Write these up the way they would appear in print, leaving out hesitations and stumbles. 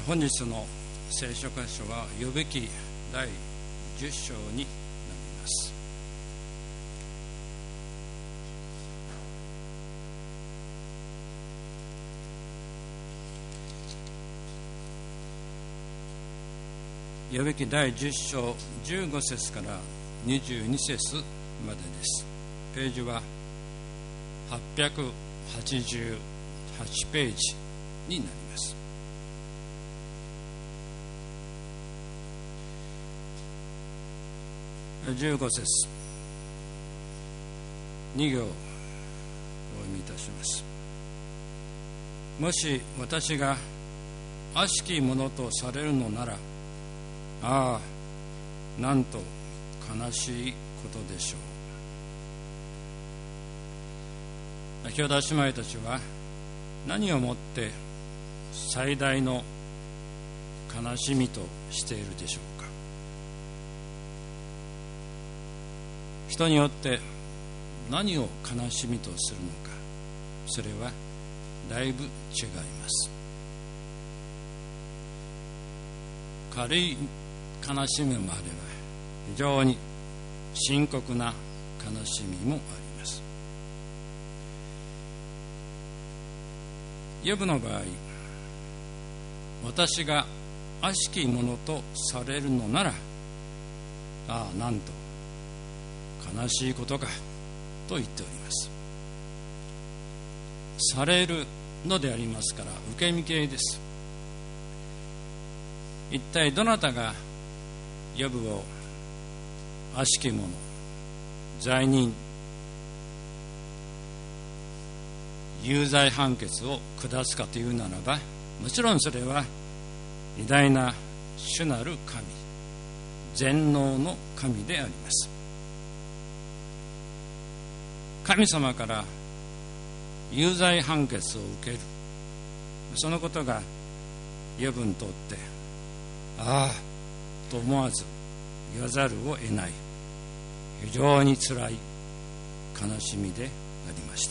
本日の聖書箇所は呼ぶ記第10章になります。呼ぶ記第10章15節から22節までです。ページは888ページになります。15節2行をお読みいたします。もし私が悪しきものとされるのなら、ああ、なんと悲しいことでしょう。兄弟姉妹たちは何をもって最大の悲しみとしているでしょうか。人によって何を悲しみとするのか、それはだいぶ違います。軽い悲しみもあれば、非常に深刻な悲しみもあります。ヨブの場合、私が悪しきものとされるのなら、ああ、なんと悲しいことかと言っております。されるのでありますから受け身形です。一体どなたがヨブを悪しき者、罪人、有罪判決を下すかというならば、もちろんそれは偉大な主なる神、全能の神であります。神様から有罪判決を受ける、そのことがヨブにとってああと思わず言わざるを得ない非常につらい悲しみでありました。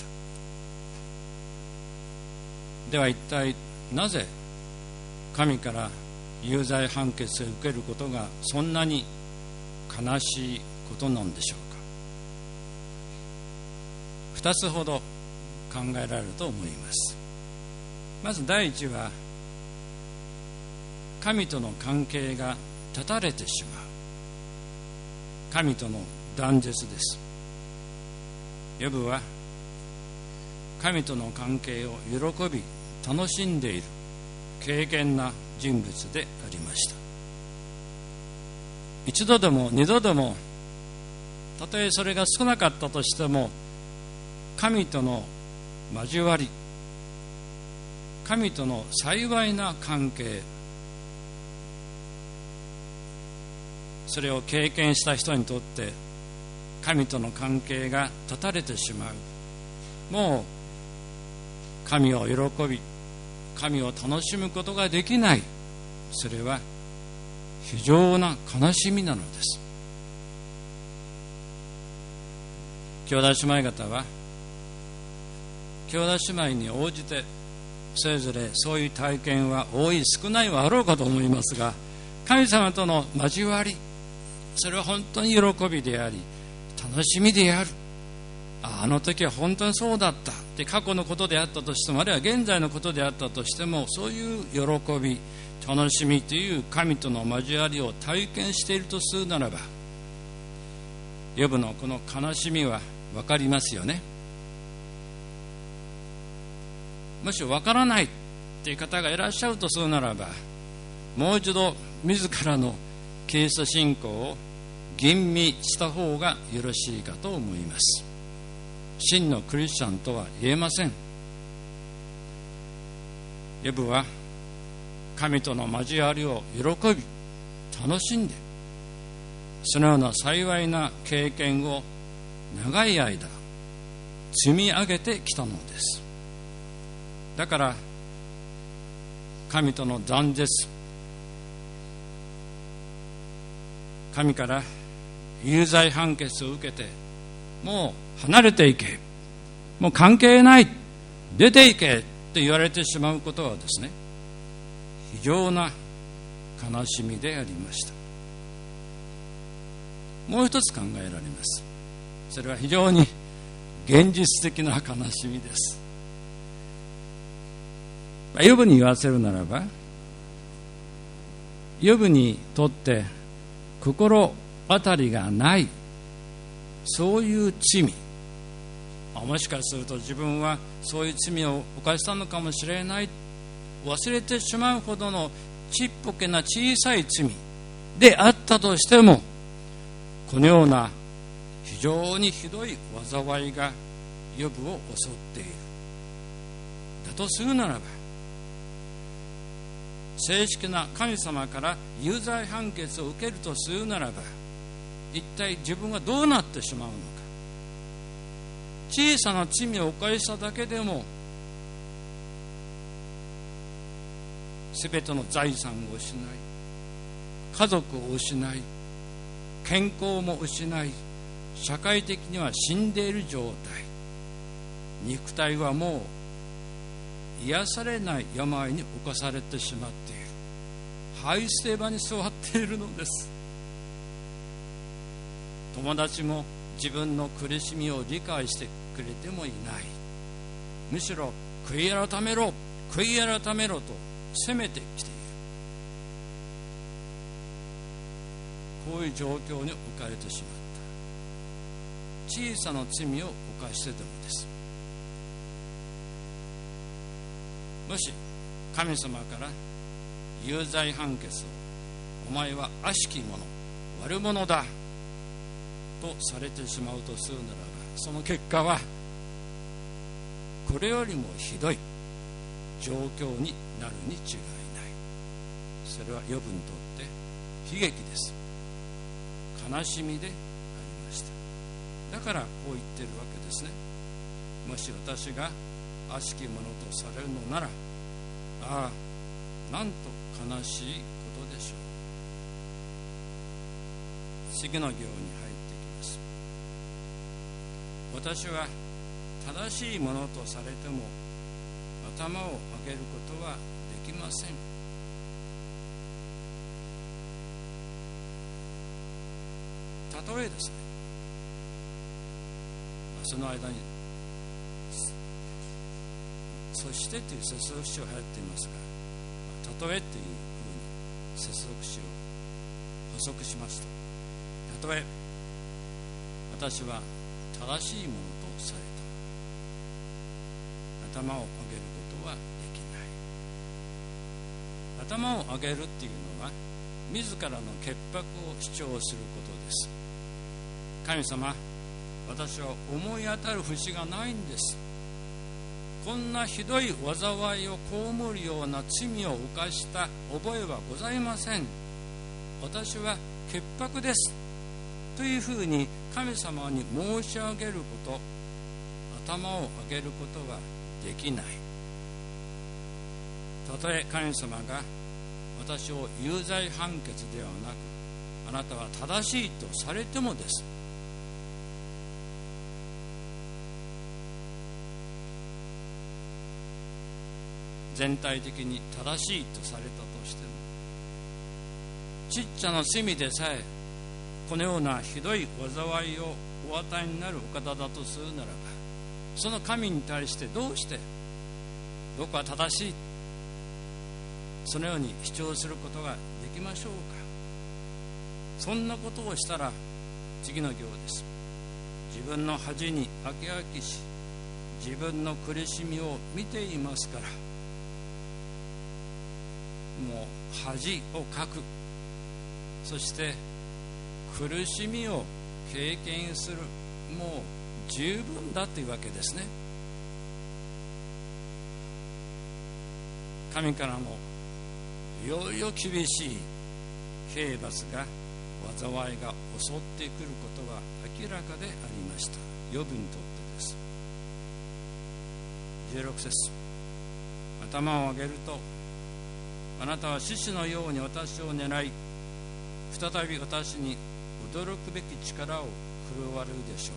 では一体なぜ神から有罪判決を受けることがそんなに悲しいことなんでしょうか。2つほど考えられると思います。まず第一は、神との関係が断たれてしまう神との断絶です。ヨブは神との関係を喜び楽しんでいる敬虔な人物でありました。一度でも二度でも、たとえそれが少なかったとしても、神との交わり、神との幸いな関係、それを経験した人にとって神との関係が断たれてしまう、もう神を喜び神を楽しむことができない、それは非常な悲しみなのです。兄弟姉妹方は兄弟姉妹に応じてそれぞれそういう体験は多い少ないはあろうかと思いますが、神様との交わり、それは本当に喜びであり楽しみである。あの時は本当にそうだったって過去のことであったとしても、あるいは現在のことであったとしても、そういう喜び楽しみという神との交わりを体験しているとするならば、ヨブのこの悲しみは分かりますよね。もし分からないという方がいらっしゃるとするならば、もう一度自らのキリスト信仰を吟味した方がよろしいかと思います。真のクリスチャンとは言えません。ヨブは神との交わりを喜び楽しんで、そのような幸いな経験を長い間積み上げてきたのです。だから神との断絶、神から有罪判決を受けて、もう離れていけ、もう関係ない、出ていけって言われてしまうことはですね、 非常な悲しみでありました。もう一つ考えられます。それは非常に現実的な悲しみです。ヨブに言わせるならば、ヨブにとって心当たりがない、そういう罪、もしかすると自分はそういう罪を犯したのかもしれない、忘れてしまうほどのちっぽけな小さい罪であったとしても、このような非常にひどい災いがヨブを襲っている。だとするならば、正式な神様から有罪判決を受けるとするならば、一体自分はどうなってしまうのか。小さな罪を犯しただけでもすべての財産を失い、家族を失い、健康も失い、社会的には死んでいる状態、肉体はもう癒されない病に侵されてしまっている。排水場に座っているのです。友達も自分の苦しみを理解してくれてもいない。むしろ悔い改めろ、悔い改めろと責めてきている。こういう状況に置かれてしまった。小さな罪を犯してでもです。もし神様から有罪判決を、お前は悪しき者、悪者だとされてしまうとするならば、その結果はこれよりもひどい状況になるに違いない。それはヨブにとって悲劇です。悲しみでありました。だからこう言ってるわけですね。もし私が悪しき者とされるのなら、ああ、なんと悲しいことでしょう。次の行に入ってきます。私は正しいものとされても頭を上げることはできません。たとえですね、その間にそしてという接続詞を入っていますが、たとえというふうに接続詞を補足しますと、たとえ私は正しいものとされた、頭を上げることはできない。頭を上げるっていうのは自らの潔白を主張することですす。神様、私は思い当たる節がないんです。こんなひどい災いを被るような罪を犯した覚えはございません。私は潔白ですというふうに神様に申し上げること、頭を上げることはできない。たとえ神様が私を有罪判決ではなく、あなたは正しいとされてもです。全体的に正しいとされたとしても、ちっちゃな罪でさえこのようなひどい災いをお与えになるお方だとするならば、その神に対してどうして僕は正しい、そのように主張することができましょうか。そんなことをしたら次の行です。自分の恥に飽き飽きし、自分の苦しみを見ていますから、もう恥をかく、そして苦しみを経験する、もう十分だというわけですね。神からのいよいよ厳しい刑罰が、災いが襲ってくることは明らかでありました。ヨブにとってです。16節、頭を上げるとあなたは獅子のように私を狙い、再び私に驚くべき力を振るわれるでしょ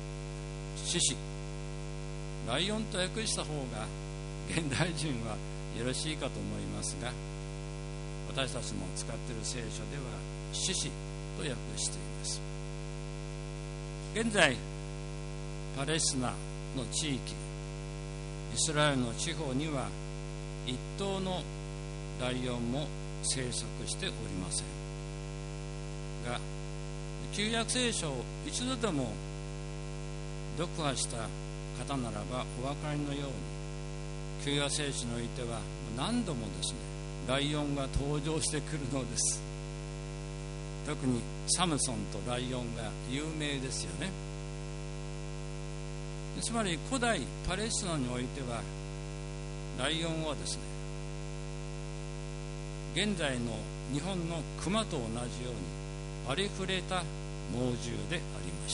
う。獅子、ライオンと訳した方が現代人はよろしいかと思いますが、私たちも使っている聖書では獅子と訳しています。現在パレスチナの地域、イスラエルの地方には一頭のライオンも生息しておりませんが、旧約聖書を一度でも読破した方ならばお分かりのように、旧約聖書においては何度もですね、ライオンが登場してくるのです。特にサムソンとライオンが有名ですよね。つまり古代パレスチナにおいてはライオンはですね、現在の日本の熊と同じようにありふれた猛獣でありました。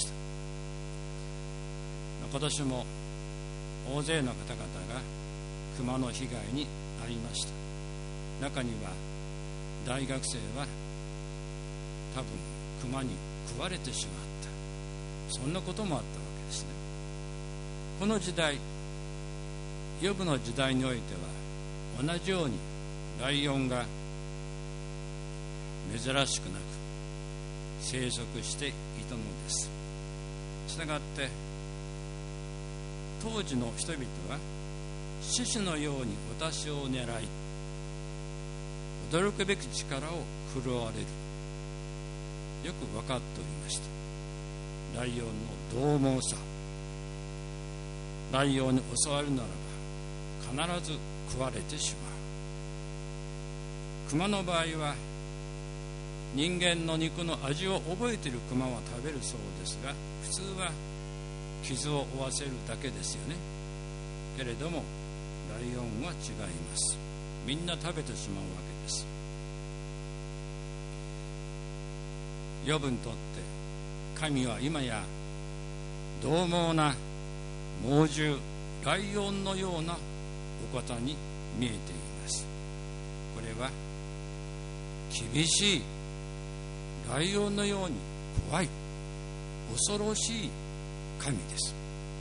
今年も大勢の方々が熊の被害に遭いました。中には大学生は多分熊に食われてしまった、そんなこともあったわけですね。この時代、ヨブの時代においては同じようにライオンが珍しくなく生息していたのです。したがって当時の人々は獅子のように私を狙い、驚くべき力を振るわれる、よく分かっておりました。ライオンの獰猛さ、ライオンに襲われるならば必ず食われてしまう。熊の場合は人間の肉の味を覚えている熊は食べるそうですが、普通は傷を負わせるだけですよね。けれどもライオンは違います。みんな食べてしまうわけです。ヨブにとって神は今や獰猛な猛獣、ライオンのようなお方に見えています。これは厳しいライオンのように怖い、恐ろしい神です。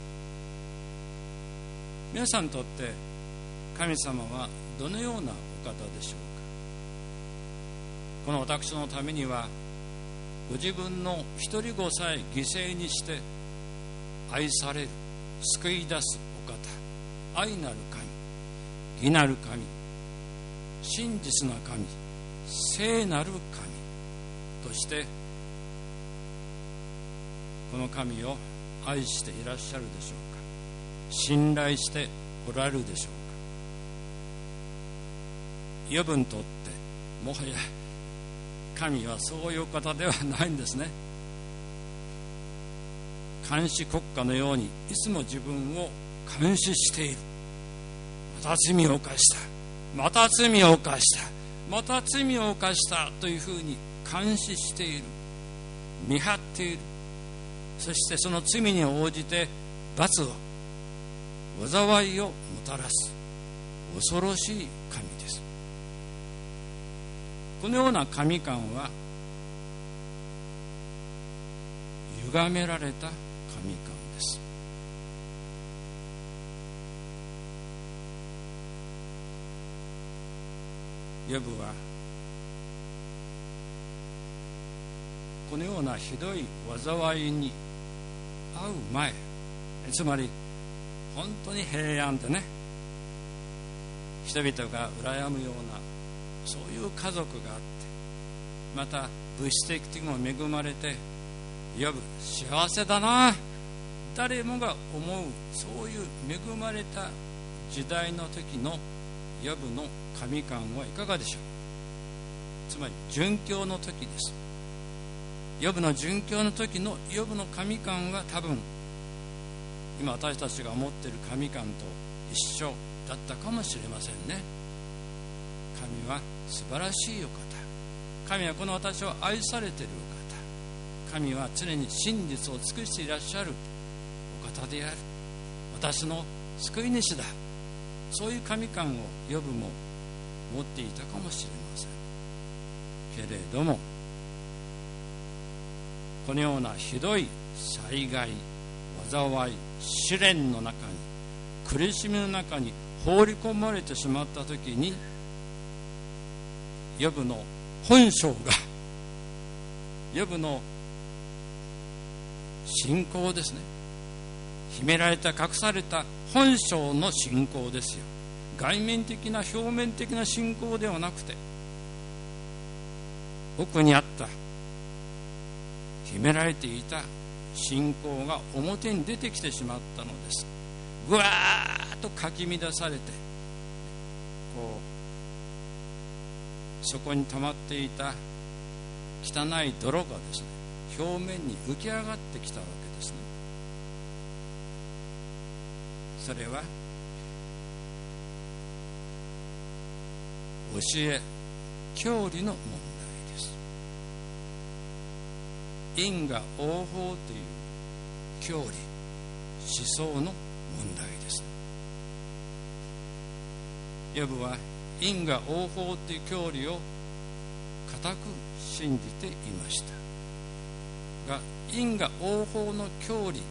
皆さんにとって神様はどのようなお方でしょうか。この私のためにはご自分の一人子さえ犠牲にして愛される、救い出すお方、愛なる神、義なる神、真実な神、聖なる神としてこの神を愛していらっしゃるでしょうか。信頼しておられるでしょうか。ヨブにとってもはや神はそういう方ではないんですね。監視国家のようにいつも自分を監視している。また罪を犯した、また罪を犯した、また罪を犯したというふうに監視している、見張っている。そしてその罪に応じて罰を、災いをもたらす恐ろしい神です。このような神感は歪められた神感です。ヨブはこのようなひどい災いに遭う前、つまり本当に平安でね、人々が羨むようなそういう家族があって、また物質的にも恵まれて、ヨブ幸せだな、誰もが思うそういう恵まれた時代の時のヨブの神感はいかがでしょう。つまり殉教の時です。ヨブの殉教の時のヨブの神感は多分今私たちが持っている神感と一緒だったかもしれませんね。神は素晴らしいお方、神はこの私を愛されているお方、神は常に真実を尽くしていらっしゃるお方である、私の救い主だ、そういう神感をヨブも持っていたかもしれませんけれども、このようなひどい災害、災い、試練の中に、苦しみの中に放り込まれてしまったときに、ヨブの本性が、ヨブの信仰ですね、秘められた隠された本性の信仰ですよ。外面的な表面的な信仰ではなくて、奥にあった秘められていた信仰が表に出てきてしまったのです。ぐわーっとかき乱されて、そこに溜まっていた汚い泥がですね、表面に浮き上がってきたわけですね。それは教え、教理の問題です。因果応報という教理、思想の問題です。ヨブは因果応報という教理を固く信じていましたが、因果応報の教理、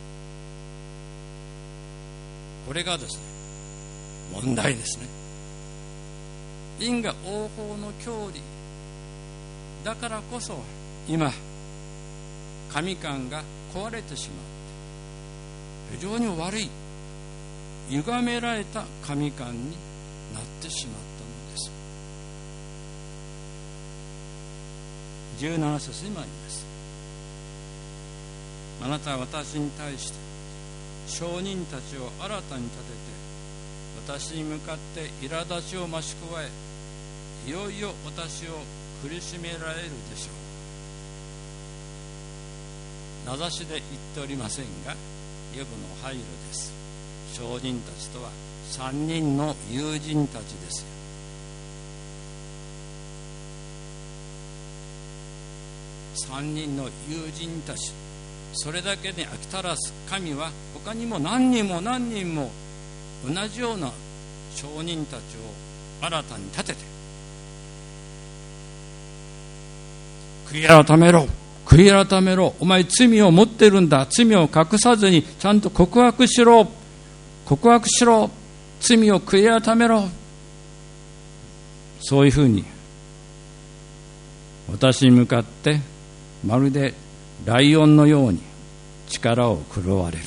これがですね、問題ですね。因果応報の教理だからこそ、今神観が壊れてしまって、非常に悪い、歪められた神観になってしまったのです。17節にもあります。あなたは私に対して証人たちを新たに立てて、私に向かって苛立ちを増し加え、いよいよ私を苦しめられるでしょう。名指しで言っておりませんが、ヨブの配慮です。証人たちとは3人の友人たちですよ。3人の友人たち、それだけに飽き足らず、神は他にも何人も同じような証人たちを新たに立てて、悔い改めろ、悔い改めろ、お前罪を持ってるんだ、罪を隠さずにちゃんと告白しろ、罪を悔い改めろ、そういうふうに私に向かってまるでライオンのように力を狂われる。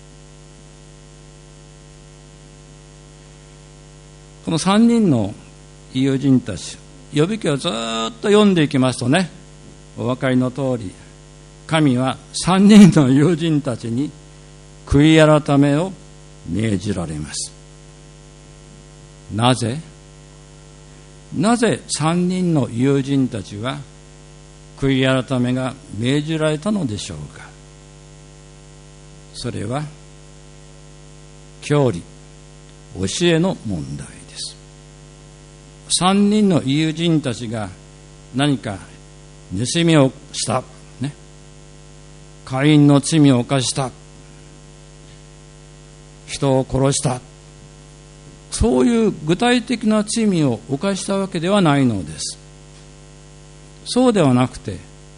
この3人の友人たち、呼び記をずっと読んでいきますとね、お分かりの通り、神は3人の友人たちに悔い改めを命じられます。なぜ3人の友人たちは悔い改めが命じられたのでしょうか。それは教理、教えの問題です。3人の友人たちが何か盗みをした、カインの罪を犯した、人を殺した、そういう具体的な罪を犯したわけではないのです。そうではなくて、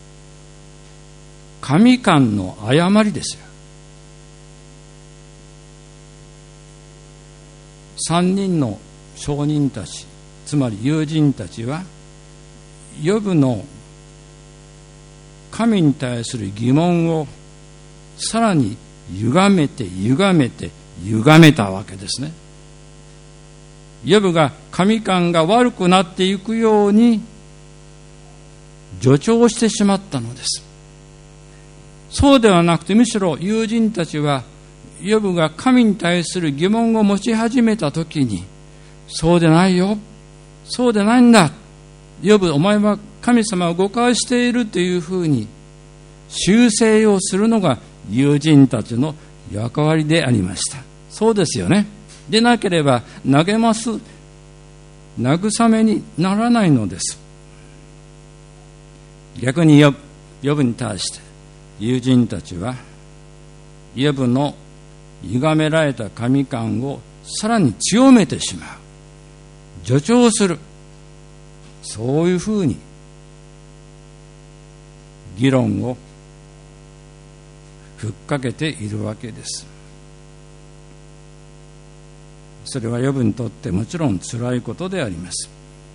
神観の誤りですよ。3人の証人たち、つまり友人たちは、ヨブの神に対する疑問をさらに歪めたわけですね。ヨブが神観が悪くなっていくように助長してしまったのです。そうではなくて、むしろ友人たちはヨブが神に対する疑問を持ち始めたときに、そうでないよ、そうでないんだ、ヨブお前は神様を誤解しているというふうに修正をするのが友人たちの役割でありました。そうですよね。でなければ慰めにならないのです。逆にヨブに対して友人たちはヨブの歪められた神観をさらに強めてしまう、助長する、そういうふうに議論をふっかけているわけです。 それはヨブにとってもちろん辛いことであります。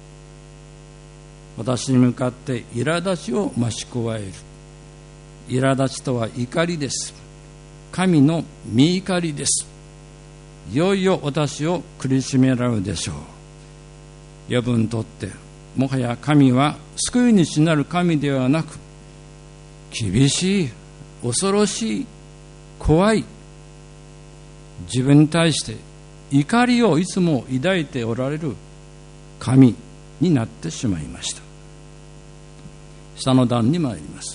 私に向かって苛立ちを増し加える。苛立ちとは怒りです。神の御怒りです。いよいよ私を苦しめられるでしょう。ヨブにとってもはや神は救い主なる神ではなく、厳しい、恐ろしい、怖い、自分に対して怒りをいつも抱いておられる神になってしまいました。下の段に参ります。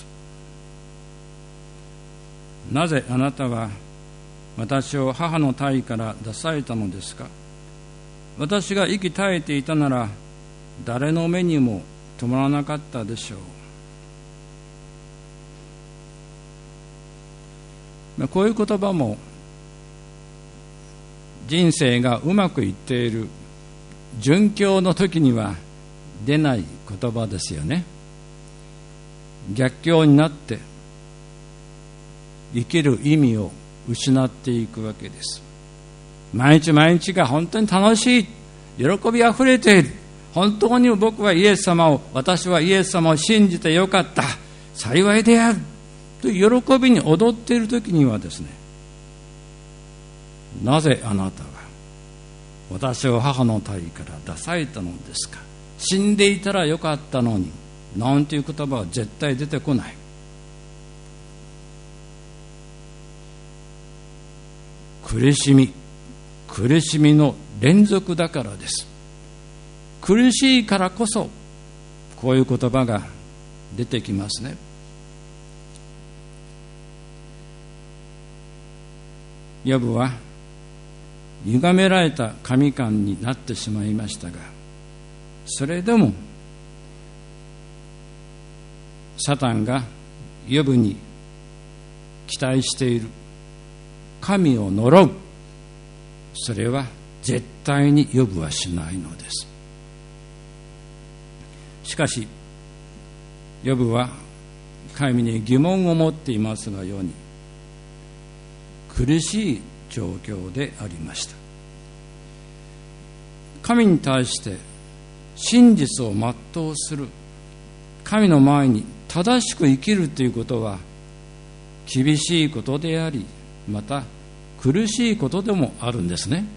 なぜあなたは私を母の胎から出されたのですか。私が息絶えていたなら誰の目にも止まらなかったでしょう。こういう言葉も人生がうまくいっている順境の時には出ない言葉ですよね。逆境になって生きる意味を失っていくわけです。毎日毎日が本当に楽しい、喜びあふれている、本当に私はイエス様を信じてよかった、幸いであるという喜びに踊っている時にはですね、なぜあなたは私を母の胎から出されたのですか。死んでいたらよかったのになんていう言葉は絶対出てこない。苦しみの連続だからです。苦しいからこそこういう言葉が出てきますね。ヨブは歪められた神観になってしまいましたが、それでもサタンがヨブに期待している神を呪う、それは絶対にヨブはしないのです。しかしヨブは神に疑問を持っていますがように苦しい状況でありました。神に対して真実を全うする、神の前に正しく生きるということは厳しいことであり、また苦しいことでもあるんですね。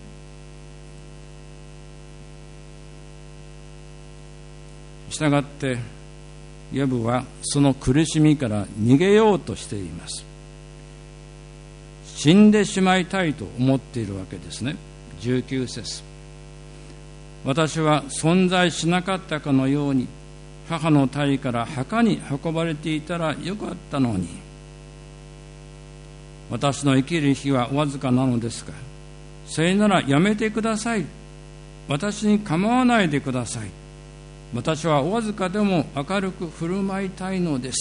したがってヨブはその苦しみから逃げようとしています。死んでしまいたいと思っているわけですね。19節、私は存在しなかったかのように母の胎から墓に運ばれていたらよかったのに、私の生きる日はわずかなのですが、それならやめてください。私に構わないでください。私はわずかでも明るく振る舞いたいのです。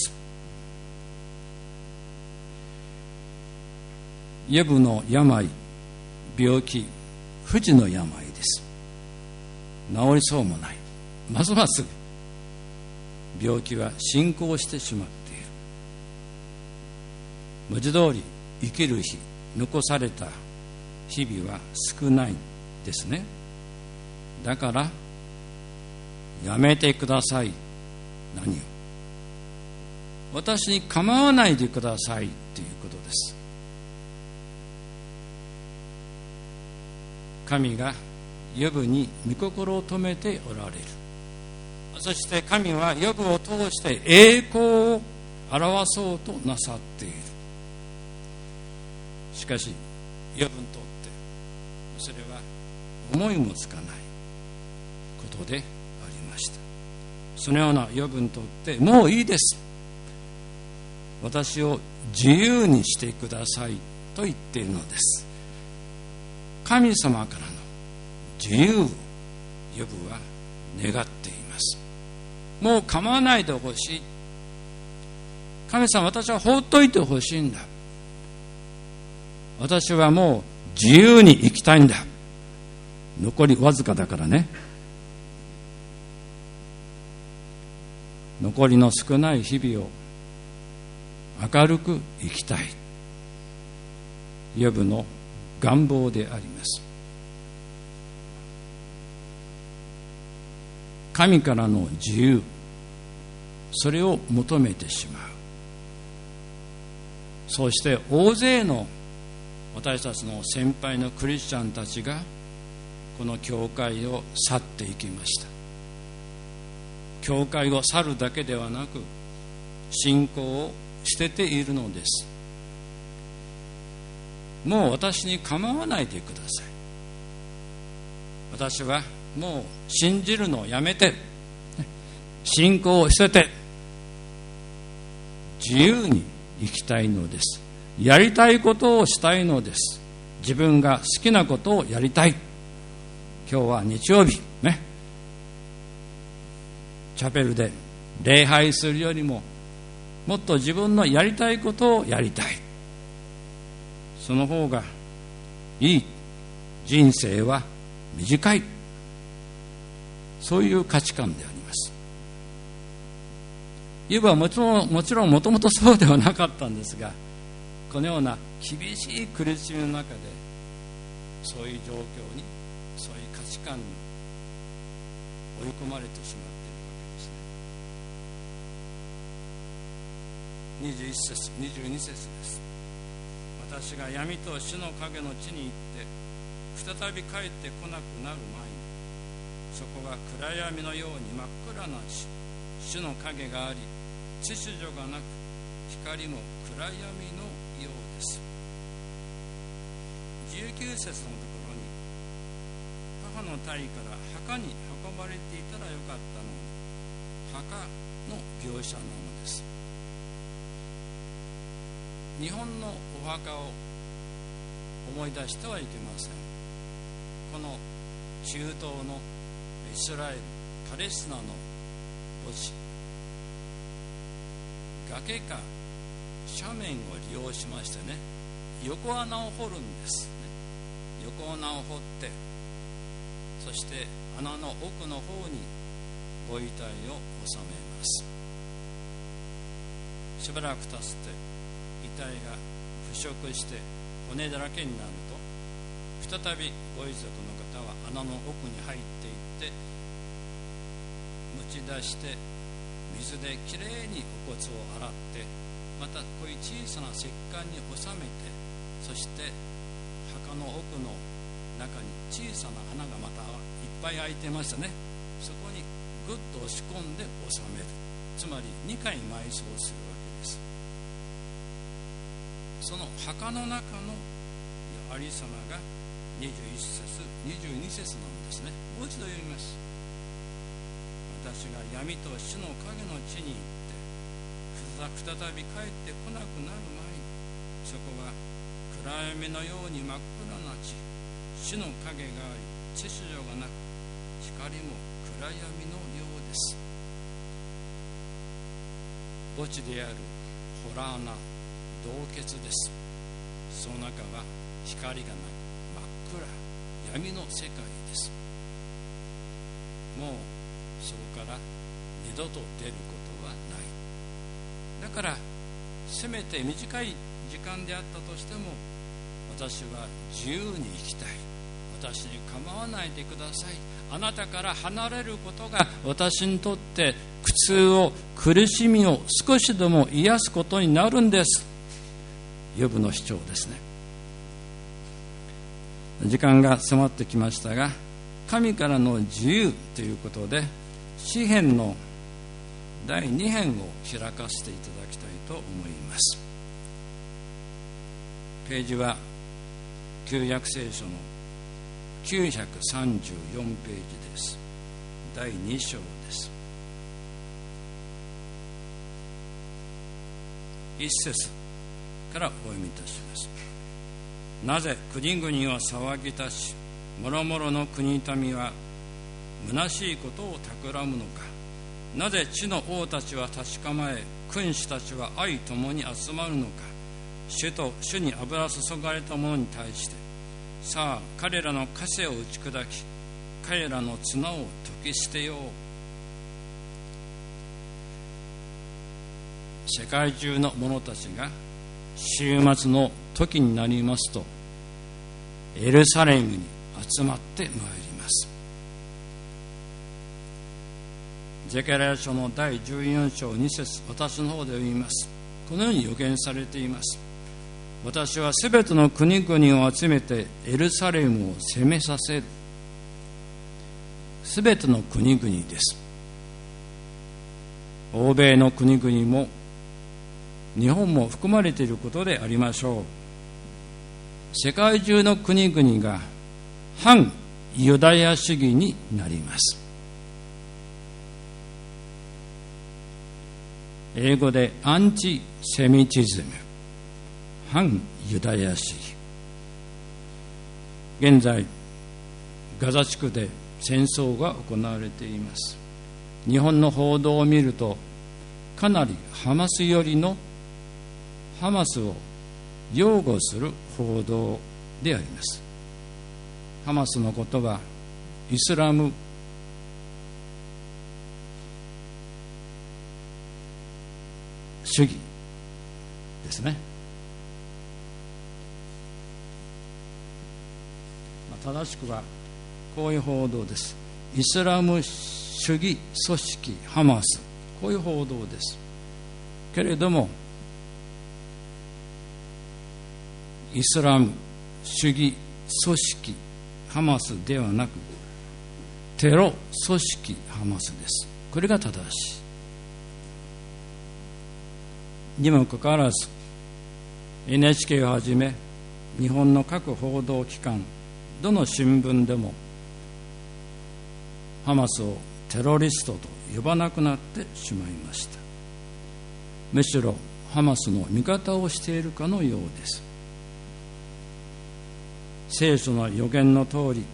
ヨブの病、病気、不治の病です。治りそうもない。ますます病気は進行してしまっている。文字通り生きる日、残された日々は少ないですね。だからやめてください。何を？私に構わないでくださいということです。神がヨブに御心を止めておられる。そして神はヨブを通して栄光を表そうとなさっている。しかしヨブにとってそれは思いもつかないことでありました。そのようなヨブにとってもういいです、私を自由にしてくださいと言っているのです。神様からの自由をヨブは願っています。もう構わないでほしい。神様、私は放っといてほしいんだ。私はもう自由に生きたいんだ。残りわずかだからね。残りの少ない日々を明るく生きたい。ヨブの願望であります。 神からの自由、それを求めてしまう。そして大勢の私たちの先輩のクリスチャンたちがこの教会を去っていきました。教会を去るだけではなく、信仰を捨てているのです。もう私に構わないでください。私はもう信じるのをやめて、信仰を捨てて自由に生きたいのです。やりたいことをしたいのです。自分が好きなことをやりたい。今日は日曜日ね、チャペルで礼拝するよりももっと自分のやりたいことをやりたい。その方がいい。人生は短い。そういう価値観であります。言えばもちろんもともとそうではなかったんですが、このような厳しい苦しみの中でそういう状況に、そういう価値観に追い込まれてしまっているわけですね。21節22節です。私が闇と死の影の地に行って再び帰ってこなくなる前に、そこは暗闇のように真っ暗な地、死の影があり秩序がなく光も暗闇のようです。19節のところに、母の胎から墓に運ばれていたらよかったのに、墓の描写なのです。日本のお墓を思い出してはいけません。この中東のイスラエル、パレスチナの墓地、崖か斜面を利用しましてね、横穴を掘るんです、横穴を掘って、そして穴の奥の方にご遺体を収めます。しばらく経つと遺体が腐食して骨だらけになると、再びご遺族の方は穴の奥に入っていって持ち出して水できれいにお骨を洗って、またこういう小さな石棺に収めて、そして墓の奥の中に小さな穴がまたいっぱい開いてましたね。そこにぐっと押し込んで収める。つまり2回埋葬するわけです。その墓の中のありさまが21節22節なんですね。もう一度読みます。私が闇と死の影の地に行って再び帰ってこなくなる前に、そこは暗闇のように真っ暗な地、死の影があり秩序がなく光も暗闇のようです。墓地であるホラーな洞穴です。その中は光がなく真っ暗、闇の世界です。もうそこから二度と出ることはない。だからせめて短い時間であったとしても、私は自由に生きたい。私に構わないでください。あなたから離れることが私にとって苦痛を、苦しみを少しでも癒すことになるんです。ヨブの主張ですね。時間が迫ってきましたが、神からの自由ということで詩編の第2編を開かせていただきたいと思います。ページは旧約聖書の934ページです。第2章です。1節からお読みいたします。なぜ国々は騒ぎ立ち、もろもろの国民は虚しいことを企むのか。なぜ地の王たちは立ち構え、君主たちは相ともに集まるのか。主に油注がれた者に対して、さあ彼らの枷を打ち砕き、彼らの綱を解き捨てよう。世界中の者たちが週末の時になりますと、エルサレムに集まってまいります。 ゼカリヤ書の第14章2節、私の方で読みます。このように予言されています。私はすべての国々を集めてエルサレムを攻めさせる。すべての国々です。欧米の国々も日本も含まれていることでありましょう。世界中の国々が反ユダヤ主義になります。英語でアンチセミティズム、反ユダヤ主義。現在ガザ地区で戦争が行われています。日本の報道を見ると、かなりハマス寄りのハマスを擁護する報道であります。ハマスのことはイスラム主義ですね。正しくはこういう報道です。イスラム主義組織ハマス、こういう報道です。けれどもイスラム主義組織ハマスではなく、テロ組織ハマスです。これが正しいにもかかわらず、 NHK をはじめ日本の各報道機関、どの新聞でもハマスをテロリストと呼ばなくなってしまいました。むしろハマスの味方をしているかのようです。聖書の予言の通り、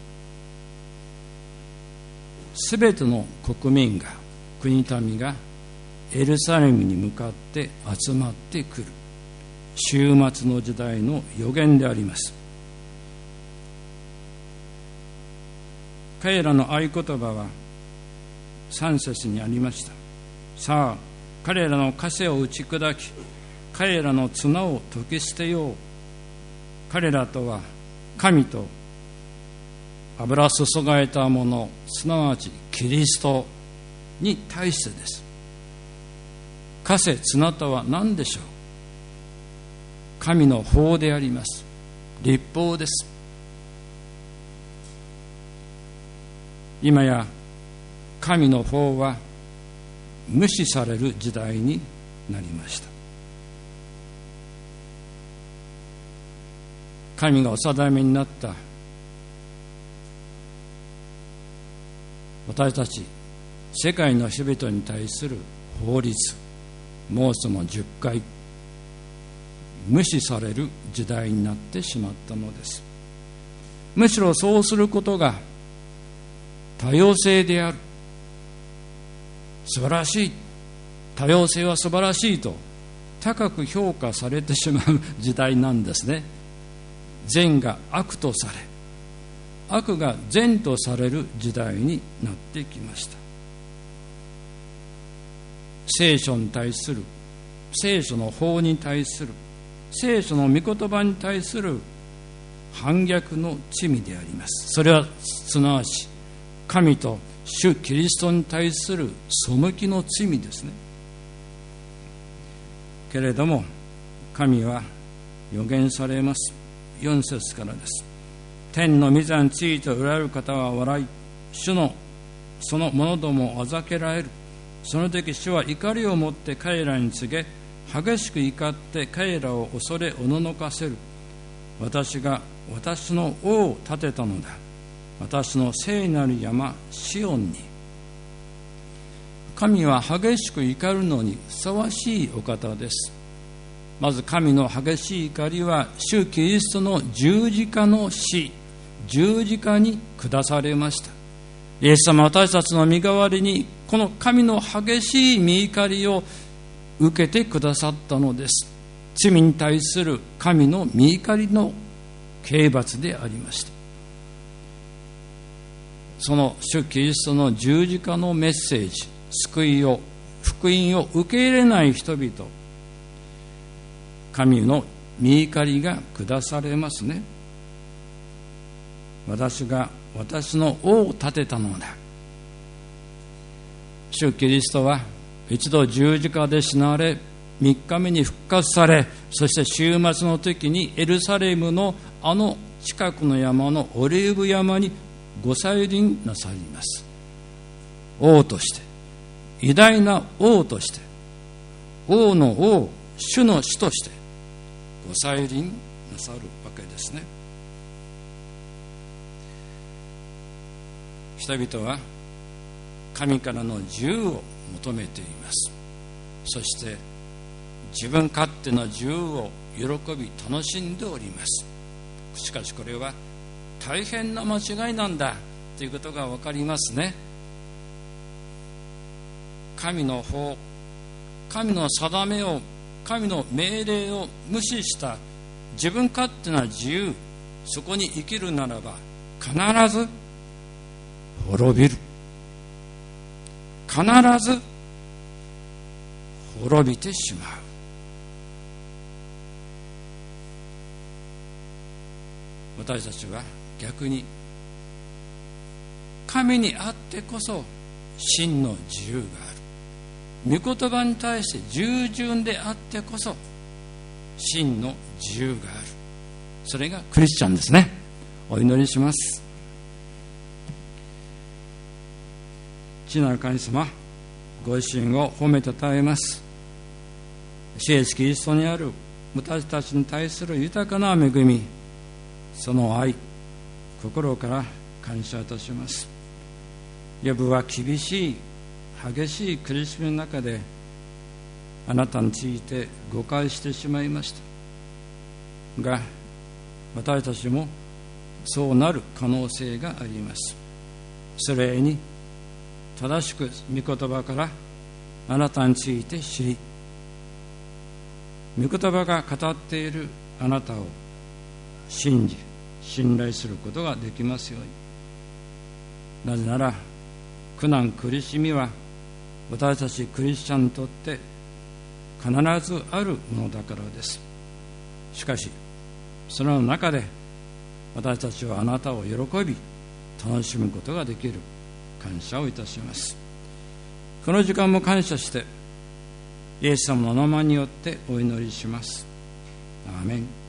すべての国民が、国民がエルサレムに向かって集まってくる終末の時代の予言であります。彼らの合言葉は3節にありました。さあ、彼らの枷を打ち砕き、彼らの綱を解き捨てよう。彼らとは神と油注がれたもの、すなわちキリストに対してです。枷、綱とは何でしょう。神の法であります。律法です。今や神の法は無視される時代になりました。神がお定めになった私たち世界の人々に対する法律、モーセの10回、無視される時代になってしまったのです。むしろそうすることが多様性である、素晴らしい、多様性は素晴らしいと高く評価されてしまう時代なんですね。善が悪とされ、悪が善とされる時代になってきました。聖書に対する、聖書の法に対する、聖書の御言葉に対する反逆の罪であります。それはすなわち神と主キリストに対する背きの罪ですね。けれども神は予言されます。4節からです。天の御座についておられる方は笑い、主のその者どもをあざけられる。その時主は怒りを持って彼らに告げ、激しく怒って彼らを恐れおののかせる。私が私の王を立てたのだ。私の聖なる山シオンに。神は激しく怒るのにふさわしいお方です。まず神の激しい怒りは主キリストの十字架の死、十字架に下されました。イエス様は私たちの身代わりにこの神の激しい御怒りを受けてくださったのです。罪に対する神の御怒りの刑罰でありました。その主キリストの十字架のメッセージ、救いを、福音を受け入れない人々、神の御怒りが下されますね。私が私の王を立てたのだ。 主キリストは一度十字架で死なれ、3日目に復活され、そして週末の時にエルサレムのあの近くの山のオリーブ山にご再臨なさります。王として、偉大な王として、王の王、主の主としてご再臨なさるわけですね。人々は神からの自由を求めています。そして自分勝手な自由を喜び楽しんでおります。しかしこれは大変な間違いなんだということが分かりますね。神の法、神の定めを、神の命令を無視した自分勝手な自由、そこに生きるならば必ず滅びる。必ず滅びてしまう。私たちは逆に神にあってこそ真の自由がある。御言葉に対して従順であってこそ真の自由がある。それがクリスチャンですね。お祈りします。父なる神様、ご自身を褒めたたえます。主イエスキリストにある私たちに対する豊かな恵み、その愛、心から感謝いたします。ヨブは厳しい激しい苦しみの中であなたについて誤解してしまいましたが、私たちもそうなる可能性があります。それに正しく御言葉からあなたについて知り、御言葉が語っているあなたを信じ信頼することができますように。なぜなら苦難苦しみは私たちクリスチャンにとって必ずあるものだからです。しかしその中で私たちはあなたを喜び楽しむことができる。感謝をいたします。この時間も感謝してイエス様の名前によってお祈りします。アーメン。